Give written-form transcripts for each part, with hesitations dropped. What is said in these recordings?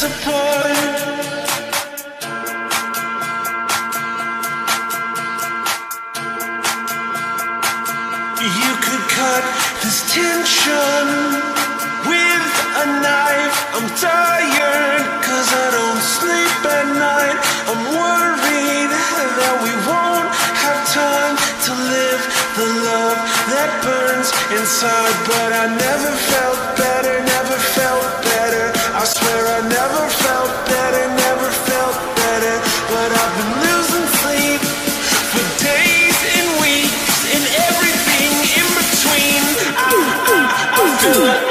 apart. You could cut this tension with a knife. I'm tired, cause I don't sleep at night. I'm worried that we won't have time to live the love that burns inside. But I never felt better, never felt better. I swear I never felt better, never felt better. But I've been losing sleep for days and weeks and everything in between. I feel like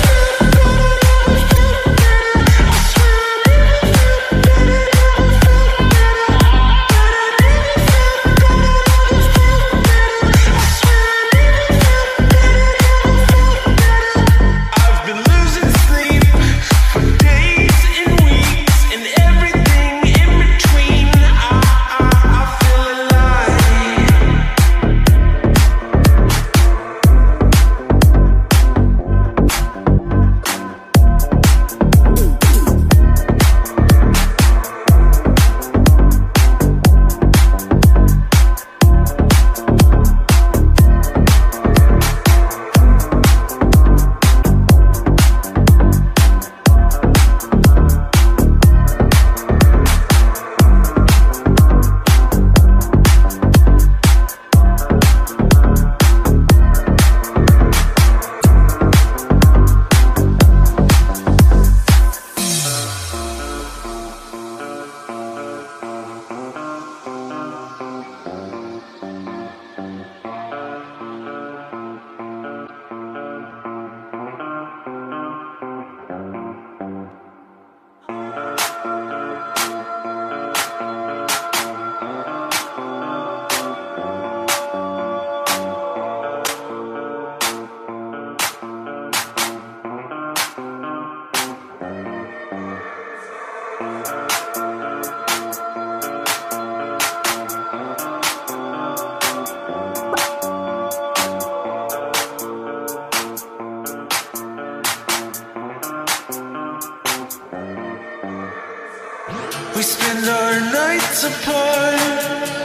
we spend our nights apart.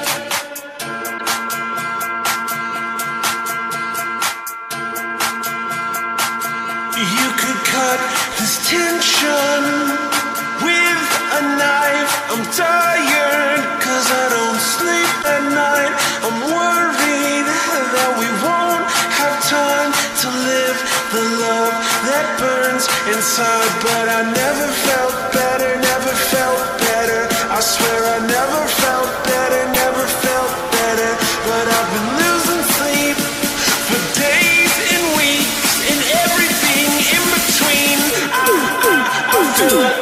You could cut this tension with a knife. I'm tired, cause I don't sleep at night. I'm worried that we won't have time to live the love that burns inside. But I never felt better, never felt better. I swear I never felt better, never felt better. But I've been losing sleep for days and weeks and everything in between. I feel like